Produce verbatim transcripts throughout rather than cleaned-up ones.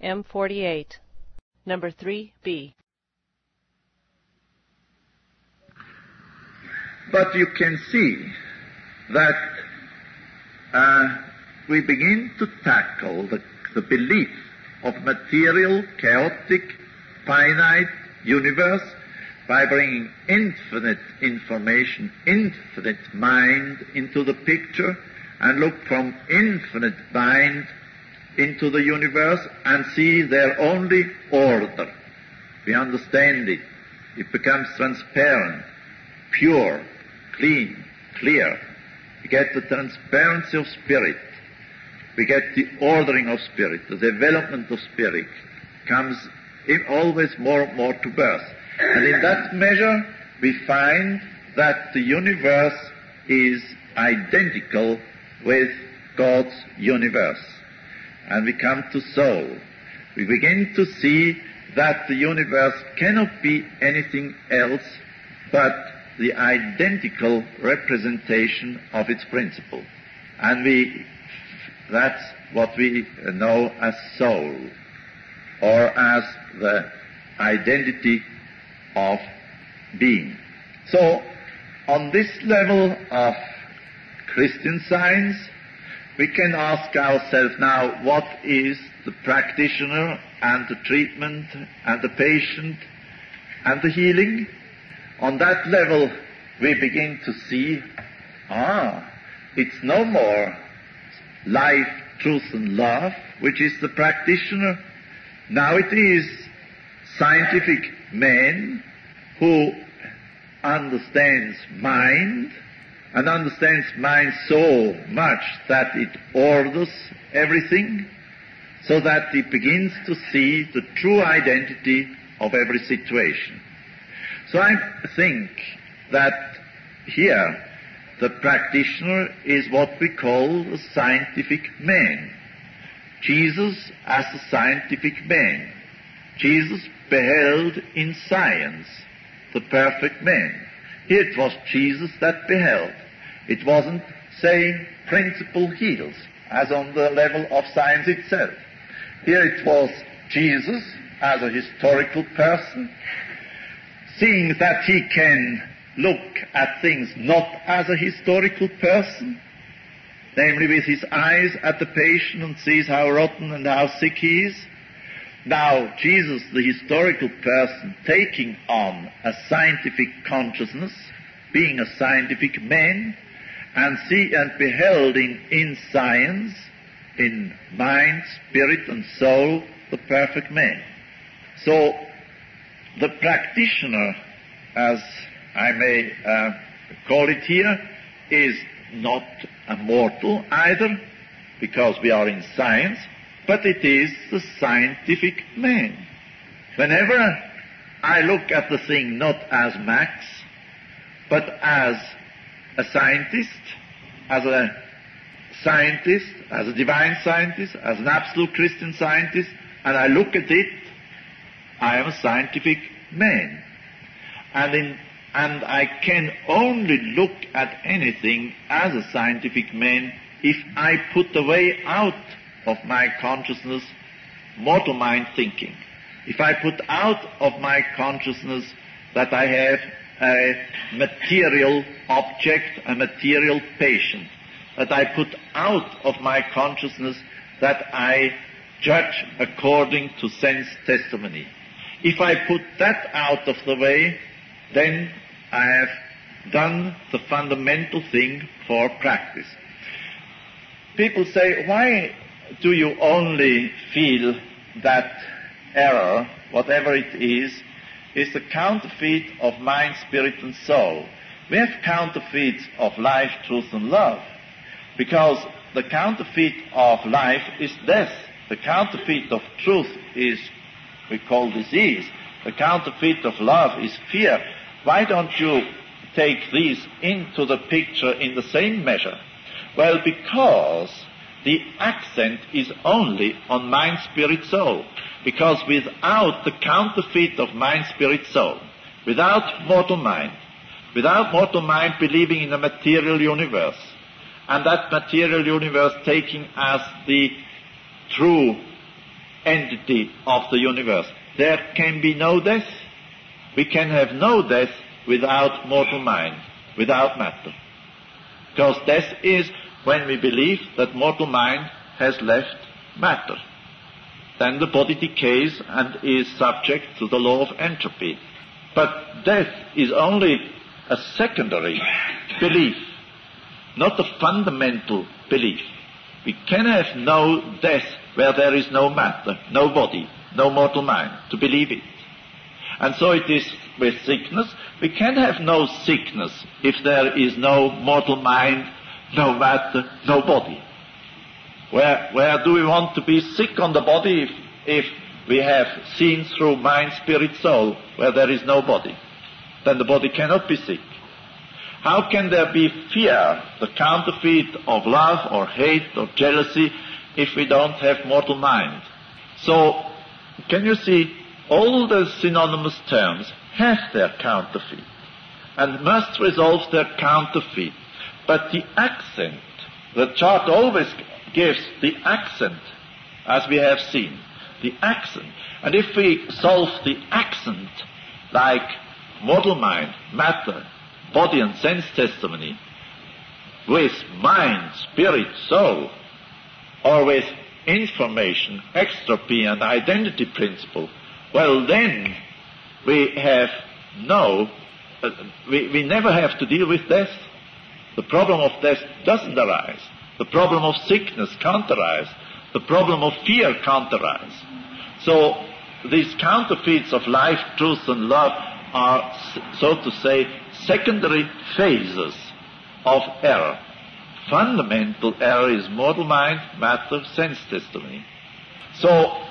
M forty-eight, number three B. But you can see that uh, we begin to tackle the, the belief of material, chaotic, finite universe by bringing infinite information, infinite mind into the picture, and look from infinite mind into the universe and see there only order. We understand it. It becomes transparent, pure, clean, clear. We get the transparency of spirit. We get the ordering of spirit. The development of spirit comes in always more and more to birth. And in that measure, we find that the universe is identical with God's universe. And we come to soul. We begin to see that the universe cannot be anything else but the identical representation of its principle. And we, that's what we know as soul, or as the identity of being. So, on this level of Christian science, we can ask ourselves now, what is the practitioner and the treatment and the patient and the healing? On that level, we begin to see, ah, it's no more life, truth, and love, which is the practitioner. Now it is scientific man who understands mind, and understands mind so much that it orders everything, so that it begins to see the true identity of every situation. So I think that here the practitioner is what we call the scientific man. Jesus as a scientific man. Jesus beheld in science the perfect man. Here it was Jesus that beheld. It wasn't saying principle heals, as on the level of science itself. Here it was Jesus as a historical person, seeing that he can look at things not as a historical person, namely with his eyes at the patient and sees how rotten and how sick he is. Now, Jesus, the historical person, taking on a scientific consciousness, being a scientific man, and see and beholding in science, in mind, spirit, and soul, the perfect man. So, the practitioner, as I may uh, call it here, is not a mortal either, because we are in science, but it is the scientific man. Whenever I look at the thing not as Max, but as a scientist, as a scientist, as a divine scientist, as an absolute Christian scientist, and I look at it, I am a scientific man. And, in, and I can only look at anything as a scientific man if I put away out of my consciousness mortal mind thinking. If I put out of my consciousness that I have a material object, a material patient, that I put out of my consciousness that I judge according to sense testimony. If I put that out of the way, then I have done the fundamental thing for practice. People say, why do you only feel that error, whatever it is, is the counterfeit of mind, spirit, and soul? We have counterfeits of life, truth, and love, because the counterfeit of life is death. The counterfeit of truth is, we call disease. The counterfeit of love is fear. Why don't you take these into the picture in the same measure? Well, because the accent is only on mind, spirit, soul. Because without the counterfeit of mind, spirit, soul, without mortal mind, without mortal mind believing in a material universe, and that material universe taking as the true entity of the universe, there can be no death. We can have no death without mortal mind, without matter. Because death is when we believe that mortal mind has left matter. Then the body decays and is subject to the law of entropy. But death is only a secondary belief, not a fundamental belief. We can have no death where there is no matter, no body, no mortal mind to believe it. And so it is with sickness. We can have no sickness if there is no mortal mind, no matter, no body. Where, where do we want to be sick on the body if, if we have seen through mind, spirit, soul, where there is no body? Then the body cannot be sick. How can there be fear, the counterfeit of love or hate or jealousy, if we don't have mortal mind? So, can you see, all the synonymous terms have their counterfeit and must resolve their counterfeit. But the accent, the chart always gives the accent, as we have seen, the accent. And if we solve the accent, like mortal mind, matter, body and sense testimony, with mind, spirit, soul, or with information, extropy and identity principle, well then we have no, uh, we, we never have to deal with death. The problem of death doesn't arise. The problem of sickness can't arise. The problem of fear can't arise. So these counterfeits of life, truth and love are, so to say, secondary phases of error. Fundamental error is mortal mind, matter, sense testimony. So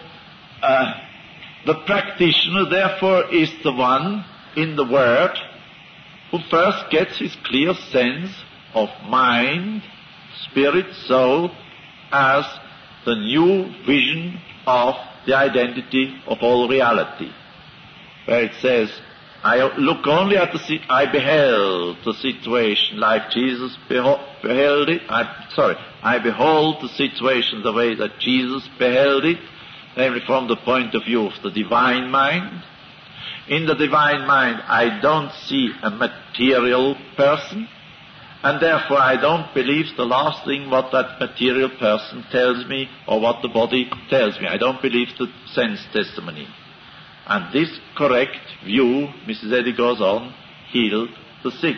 uh, the practitioner, therefore, is the one in the Word who first gets his clear sense of mind, spirit, soul, as the new vision of the identity of all reality. Where it says, I look only at the, I beheld the situation like Jesus beho- beheld it. I, sorry, I behold the situation the way that Jesus beheld it, namely from the point of view of the divine mind. In the divine mind, I don't see a material person, and therefore I don't believe the last thing what that material person tells me or what the body tells me. I don't believe the sense testimony. And this correct view, Missus Eddy goes on, healed the sick.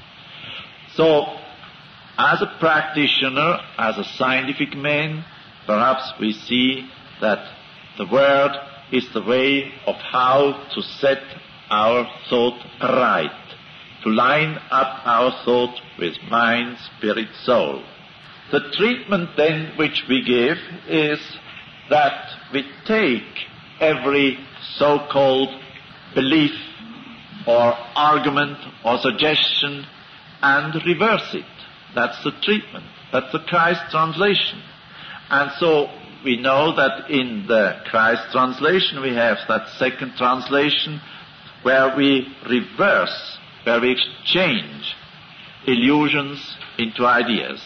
So, as a practitioner, as a scientific man, perhaps we see that the Word is the way of how to set our thought right, to line up our thought with mind, spirit, soul. The treatment then which we give is that we take every so-called belief or argument or suggestion and reverse it. That's the treatment. That's the Christ translation. And so we know that in the Christ translation we have that second translation where we reverse, where we exchange illusions into ideas.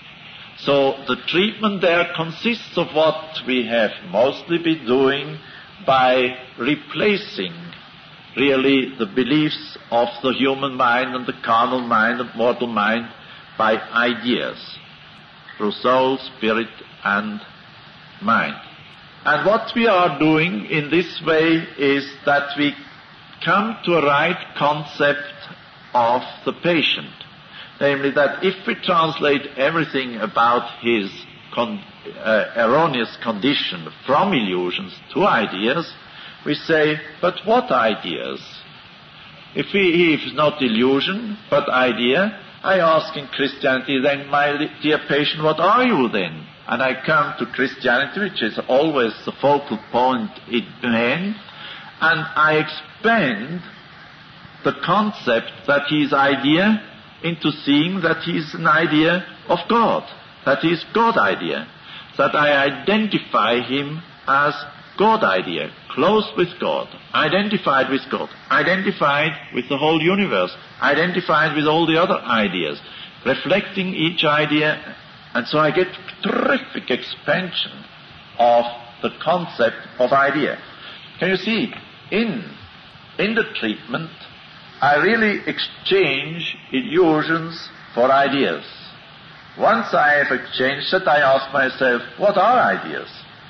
So the treatment there consists of what we have mostly been doing by replacing really the beliefs of the human mind and the carnal mind and mortal mind by ideas through soul, spirit and mind. And what we are doing in this way is that we come to a right concept of the patient. Namely that if we translate everything about his con- uh, erroneous condition from illusions to ideas, we say, but what ideas? If he is not illusion, but idea, I ask in Christianity, then, my dear patient, what are you then? And I come to Christianity, which is always the focal point in man, and I expand the concept that he is idea into seeing that he is an idea of God, that he is God idea, that I identify him as God idea, close with God, identified with God, identified with the whole universe, identified with all the other ideas, reflecting each idea, and so I get terrific expansion of the concept of idea. Can you see, in, in the treatment, I really exchange illusions for ideas. Once I have exchanged it, I ask myself, what are ideas?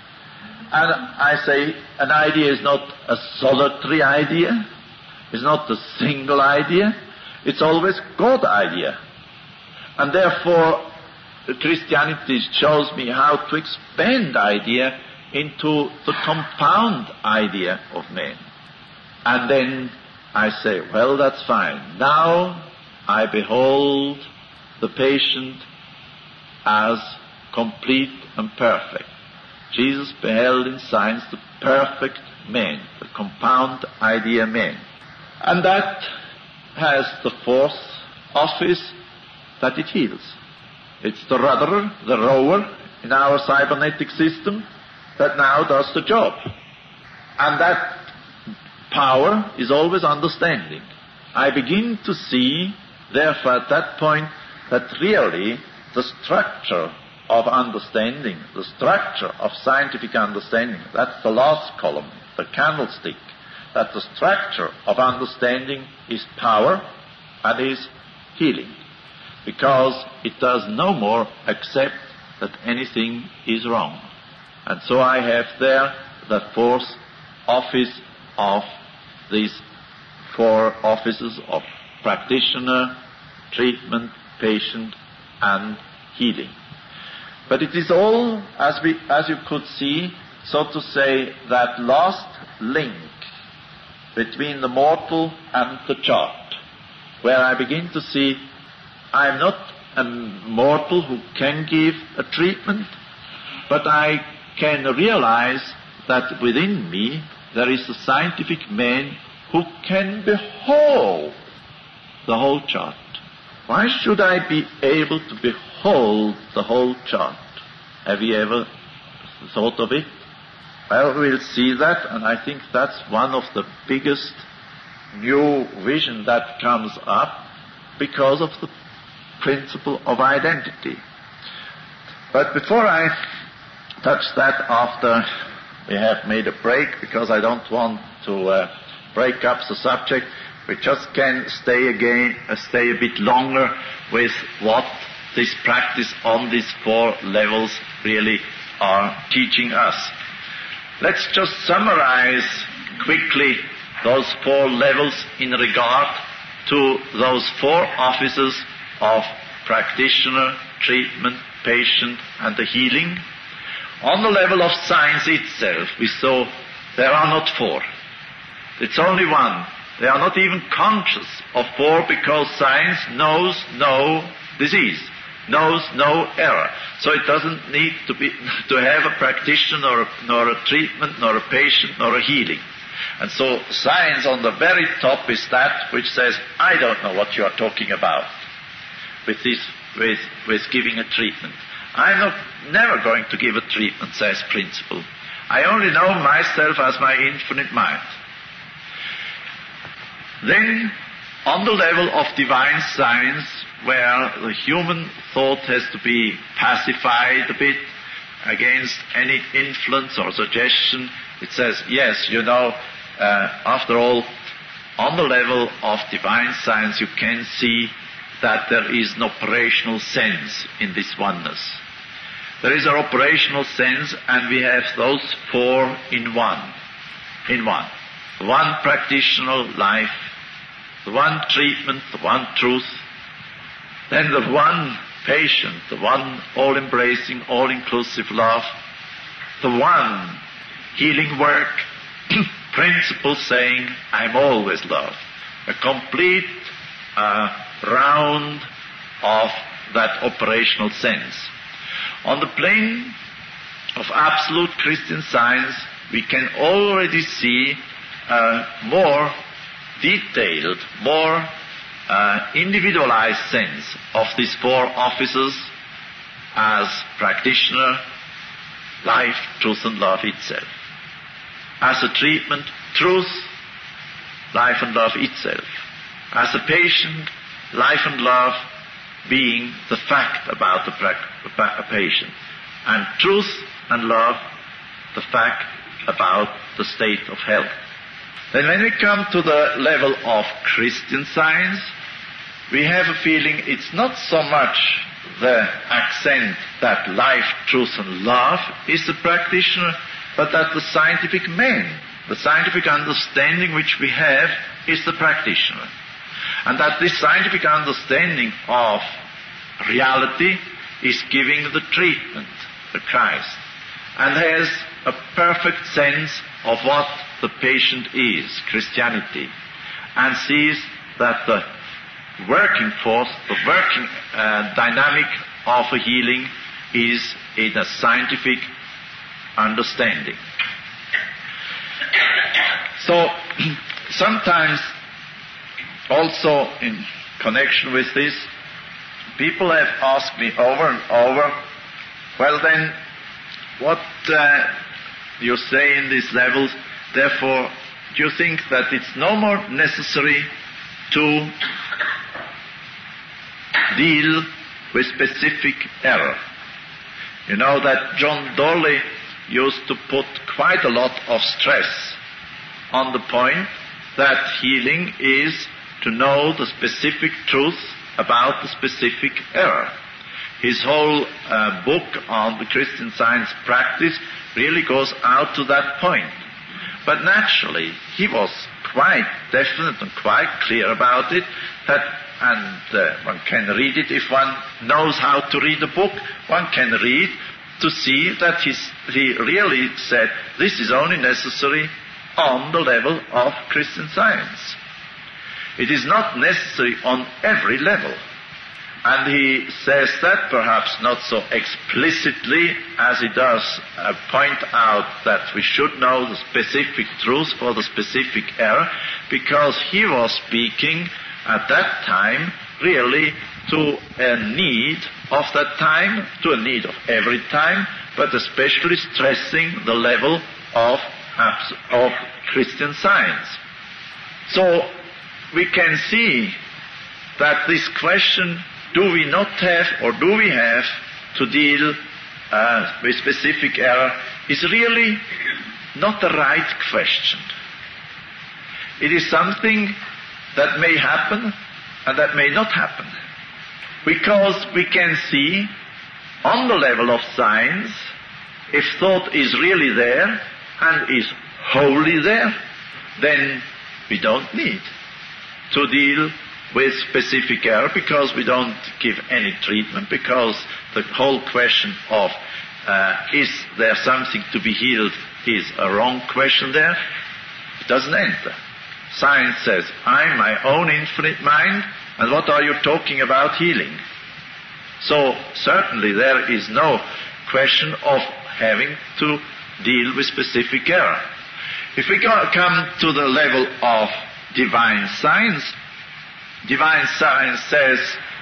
And I say, an idea is not a solitary idea, it's not a single idea, it's always God idea. And therefore, Christianity shows me how to expand idea into the compound idea of man. And then I say, well, that's fine. Now I behold the patient as complete and perfect. Jesus beheld in science the perfect man, the compound idea man. And that has the fourth office, that it heals. It's the rudder, the rower in our cybernetic system that now does the job. And that power is always understanding. I begin to see, therefore, at that point, that really the structure of understanding, the structure of scientific understanding, that's the last column, the candlestick, that the structure of understanding is power and is healing, because it does no more accept that anything is wrong. And so I have there the fourth office of these four offices of practitioner, treatment, patient, and healing. But it is all, as we, as you could see, so to say, that last link between the mortal and the chart, where I begin to see I am not a mortal who can give a treatment, but I can realize that within me there is a scientific man who can behold the whole chart. Why should I be able to behold the whole chart? Have you ever thought of it? Well, we'll see that, and I think that's one of the biggest new vision that comes up because of the principle of identity. But before I touch that, after we have made a break, because I don't want to uh, break up the subject, we just can stay again, uh, stay a bit longer with what this practice on these four levels really are teaching us. Let's just summarize quickly those four levels in regard to those four offices of practitioner, treatment, patient, and the healing. On the level of science itself, we saw there are not four. It's only one. They are not even conscious of four, because science knows no disease, knows no error. So it doesn't need to be to have a practitioner, nor, nor a treatment, nor a patient, nor a healing. And so science on the very top is that which says, I don't know what you are talking about with this, with, with giving a treatment. I'm not never going to give a treatment, says principle. I only know myself as my infinite mind. Then, on the level of divine science, where the human thought has to be pacified a bit against any influence or suggestion, it says, yes, you know, uh, after all, on the level of divine science, you can see that there is an operational sense in this oneness. There is an operational sense, and we have those four in one. In one. The one practitioner life, the one treatment, the one truth, then the one patient, the one all-embracing, all-inclusive love, the one healing work, principle saying, I'm always love. A complete uh, round of that operational sense. On the plane of absolute Christian Science, we can already see a more detailed, more uh, individualized sense of these four offices as practitioner, life, truth and love itself. As a treatment, truth, life and love itself. As a patient, life and love being the fact about the pra- a patient. And truth and love the fact about the state of health. Then when we come to the level of Christian Science, we have a feeling it's not so much the accent that life, truth and love is the practitioner, but that the scientific man, the scientific understanding which we have is the practitioner. And that this scientific understanding of reality is giving the treatment, the Christ, and has a perfect sense of what the patient is, Christianity, and sees that the working force, the working uh, dynamic of a healing is in a scientific understanding. So, sometimes also in connection with this, people have asked me over and over, well then, what uh, you say in these levels, therefore, do you think that it's no more necessary to deal with specific error? You know that John Dolly used to put quite a lot of stress on the point that healing is to know the specific truth about the specific error. His whole uh, book on the Christian Science practice really goes out to that point. But naturally, he was quite definite and quite clear about it, that, and uh, one can read it if one knows how to read a book, one can read to see that he's, he really said this is only necessary on the level of Christian Science. It is not necessary on every level. And he says that perhaps not so explicitly as he does uh, point out that we should know the specific truth for the specific error, because he was speaking at that time really to a need of that time, to a need of every time, but especially stressing the level of, of Christian Science. So we can see that this question, do we not have, or do we have, to deal uh, with specific error, is really not the right question. It is something that may happen and that may not happen. Because we can see, on the level of science, if thought is really there and is wholly there, then we don't need to deal with specific error, because we don't give any treatment, because the whole question of uh, is there something to be healed is a wrong question there. It doesn't enter. Science says, I'm my own infinite mind, and what are you talking about healing? So certainly there is no question of having to deal with specific error. If we go, come to the level of divine science, divine science says,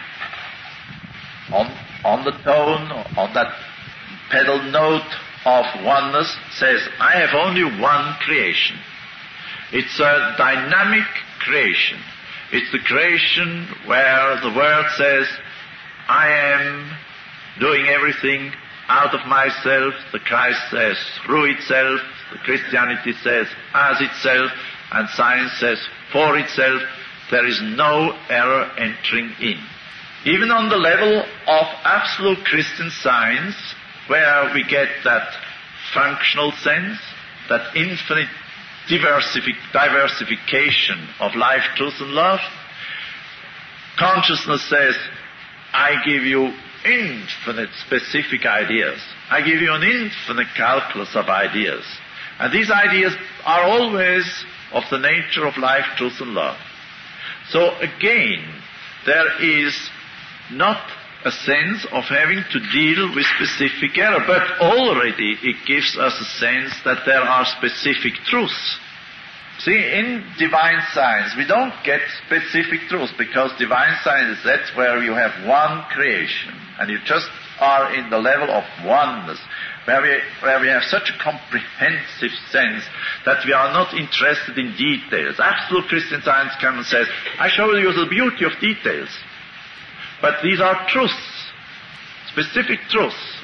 on, on the tone, on that pedal note of oneness, says, I have only one creation. It's a dynamic creation. It's the creation where the Word says, I am doing everything out of myself. The Christ says, through itself. The Christianity says, as itself. And science says, for itself. There is no error entering in. Even on the level of absolute Christian Science, where we get that functional sense, that infinite diversific, diversification of life, truth and love, consciousness says, I give you infinite specific ideas. I give you an infinite calculus of ideas. And these ideas are always of the nature of life, truth and love. So again, there is not a sense of having to deal with specific error, but already it gives us a sense that there are specific truths. See, in divine science, we don't get specific truths, because divine science, that's where you have one creation, and you just are in the level of oneness, where we, where we have such a comprehensive sense that we are not interested in details. Absolute Christian Science comes and says, I show you the beauty of details. But these are truths, specific truths,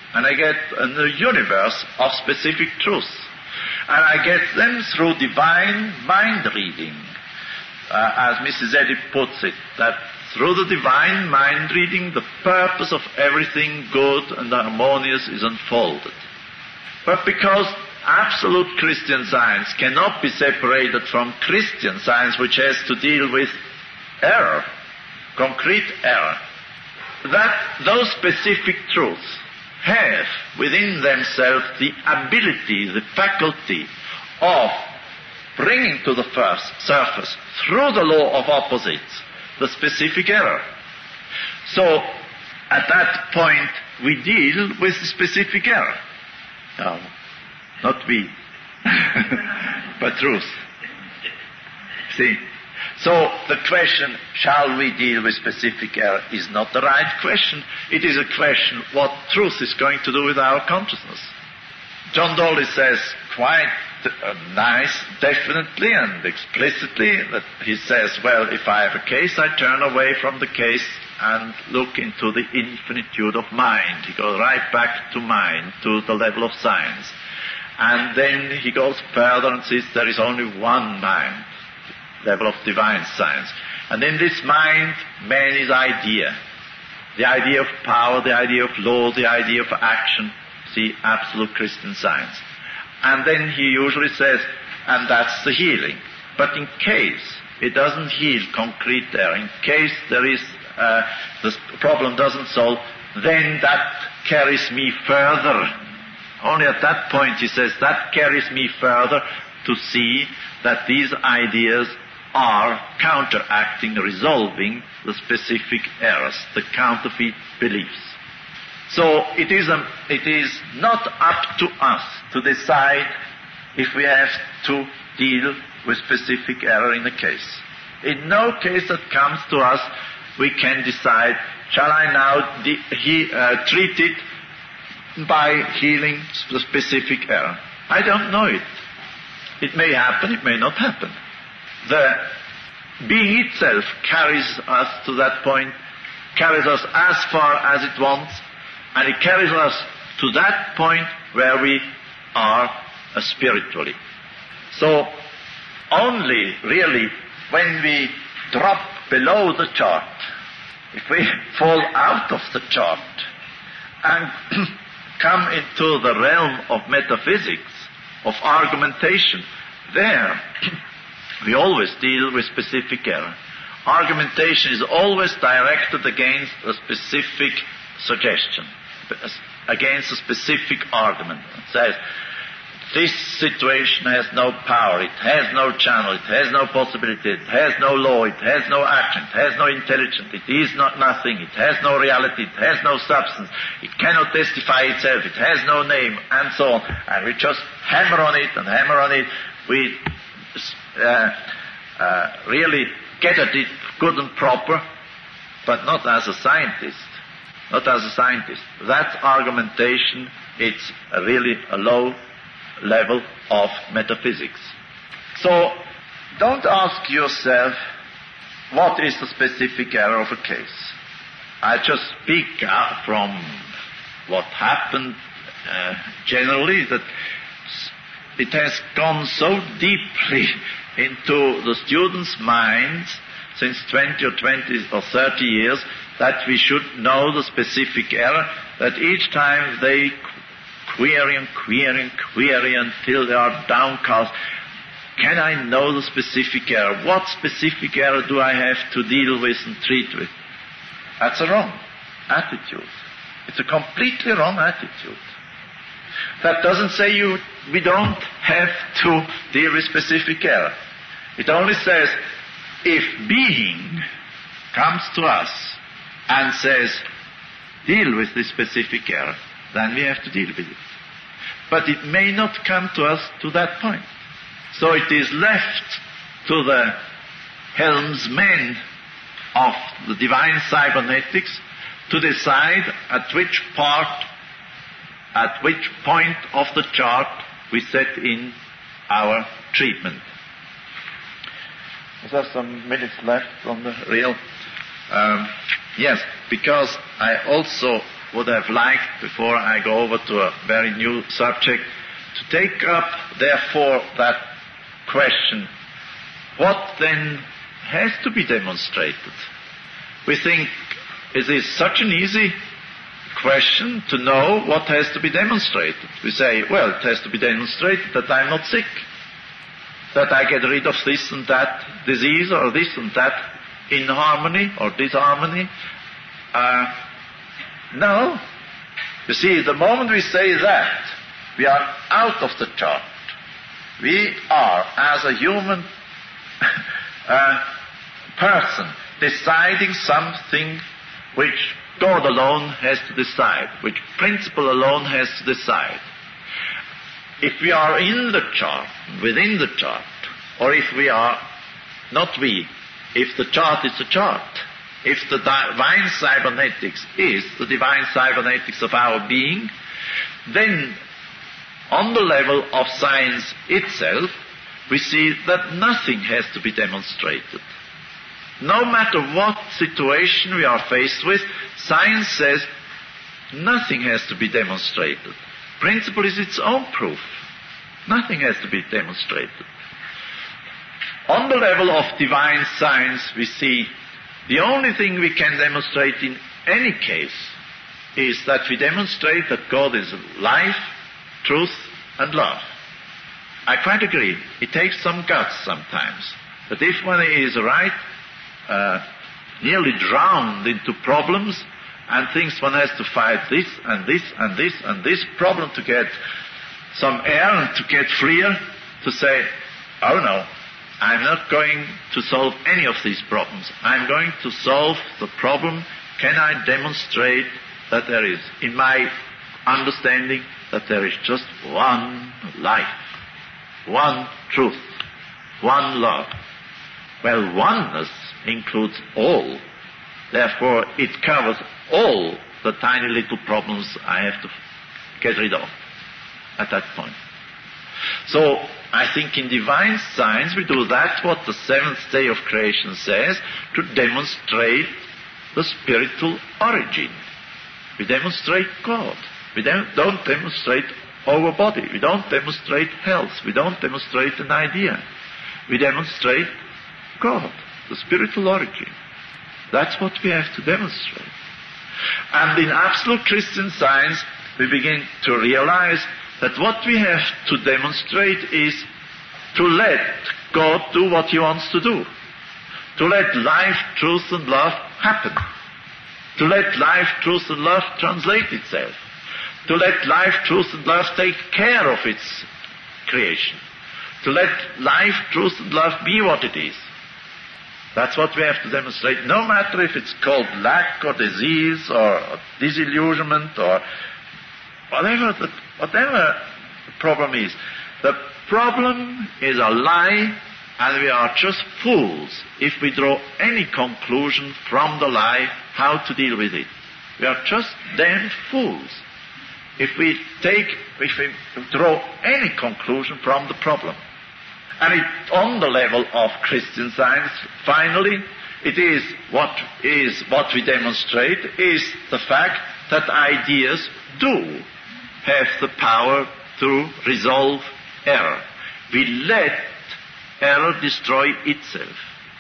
and I get a universe of specific truths. And I get them through divine mind reading, uh, as Missus Eddy puts it, that through the divine mind reading, the purpose of everything good and harmonious is unfolded. But because absolute Christian science cannot be separated from Christian science, which has to deal with error, concrete error, that those specific truths have within themselves the ability, the faculty of bringing to the first surface, through the law of opposites, the specific error. So, at that point, we deal with the specific error. No, not we, but truth. See? So, the question, shall we deal with specific error, is not the right question. It is a question, what truth is going to do with our consciousness. John Dolly says quite uh, nice, definitely and explicitly, that he says, well, if I have a case, I turn away from the case and look into the infinitude of mind. He goes right back to mind, to the level of science. And then he goes further and says there is only one mind, level of divine science. And in this mind, man is idea. The idea of power, the idea of law, the idea of action. See, absolute Christian science. And then he usually says, and that's the healing. But in case it doesn't heal concrete error, in case there is, uh, the problem doesn't solve, then that carries me further. Only at that point, he says, that carries me further to see that these ideas are counteracting, resolving the specific errors, the counterfeit beliefs. So it is, a, it is not up to us to decide if we have to deal with specific error in a case. In no case that comes to us, we can decide, shall I now de- he, uh, treat it by healing the specific error? I don't know it. It may happen, it may not happen. The being itself carries us to that point, carries us as far as it wants, and it carries us to that point where we are uh, spiritually. So, only really when we drop below the chart, if we fall out of the chart and come into the realm of metaphysics, of argumentation, there we always deal with specific error. Argumentation is always directed against a specific suggestion, against a specific argument. It says, this situation has no power, it has no channel, it has no possibility, it has no law, it has no action, it has no intelligence, it is not nothing, it has no reality, it has no substance, it cannot testify itself, it has no name, and so on. And we just hammer on it and hammer on it. We uh, uh, really get at it good and proper, but not as a scientist. Not as a scientist. That argumentation, it's a really a low level of metaphysics. So, don't ask yourself, what is the specific error of a case? I just speak uh, from what happened uh, generally, that it has gone so deeply into the students' minds since twenty or twenty or thirty years that we should know the specific error, that each time they query and query and query until they are downcast, can I know the specific error? What specific error do I have to deal with and treat with? That's a wrong attitude. It's a completely wrong attitude. That doesn't say you we don't have to deal with specific error. It only says, if being comes to us and says, deal with this specific error, then we have to deal with it. But it may not come to us to that point. So it is left to the helmsmen of the divine cybernetics to decide at which part, at which point of the chart we set in our treatment. Is there some minutes left on the reel? Um, yes, because I also would have liked, before I go over to a very new subject, to take up, therefore, that question, what then has to be demonstrated? We think it is such an easy question to know what has to be demonstrated. We say, well, it has to be demonstrated that I'm not sick, that I get rid of this and that disease or this and that inharmony or disharmony. Uh, no. You see, the moment we say that, we are out of the chart. We are, as a human uh, person, deciding something which God alone has to decide, which principle alone has to decide. If we are in the chart, within the chart, or if we are, not we, if the chart is the chart, if the divine cybernetics is the divine cybernetics of our being, then on the level of science itself, we see that nothing has to be demonstrated. No matter what situation we are faced with, science says nothing has to be demonstrated. Principle is its own proof. Nothing has to be demonstrated. On the level of divine science, we see the only thing we can demonstrate in any case is that we demonstrate that God is life, truth, and love. I quite agree. It takes some guts sometimes. But if one is right, uh, nearly drowned into problems and thinks one has to fight this and this and this and this problem to get some air and to get freer, to say, oh no, I'm not going to solve any of these problems. I'm going to solve the problem, can I demonstrate that there is, in my understanding, that there is just one life, one truth, one love. Well, oneness includes all. Therefore, it covers all the tiny little problems I have to get rid of at that point. So, I think in divine science we do that what the seventh day of creation says, to demonstrate the spiritual origin. We demonstrate God. We don't demonstrate our body. We don't demonstrate health. We don't demonstrate an idea. We demonstrate God, the spiritual origin. That's what we have to demonstrate. And in absolute Christian science, we begin to realize that what we have to demonstrate is to let God do what He wants to do. To let life, truth, and love happen. To let life, truth, and love translate itself. To let life, truth, and love take care of its creation. To let life, truth, and love be what it is. That's what we have to demonstrate, no matter if it's called lack or disease or disillusionment or whatever the, whatever the problem is. The problem is a lie, and we are just fools if we draw any conclusion from the lie how to deal with it. We are just damn fools if we take, if we draw any conclusion from the problem. And it, on the level of Christian science, finally, it is what is what we demonstrate is the fact that ideas do have the power to resolve error. We let error destroy itself.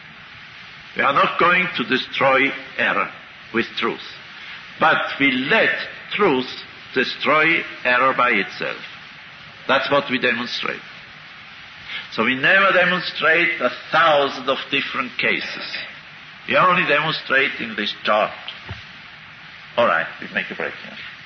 We are not going to destroy error with truth, but we let truth destroy error by itself. That's what we demonstrate. So we never demonstrate a thousand of different cases. We only demonstrate in this chart. All right, we make a break here.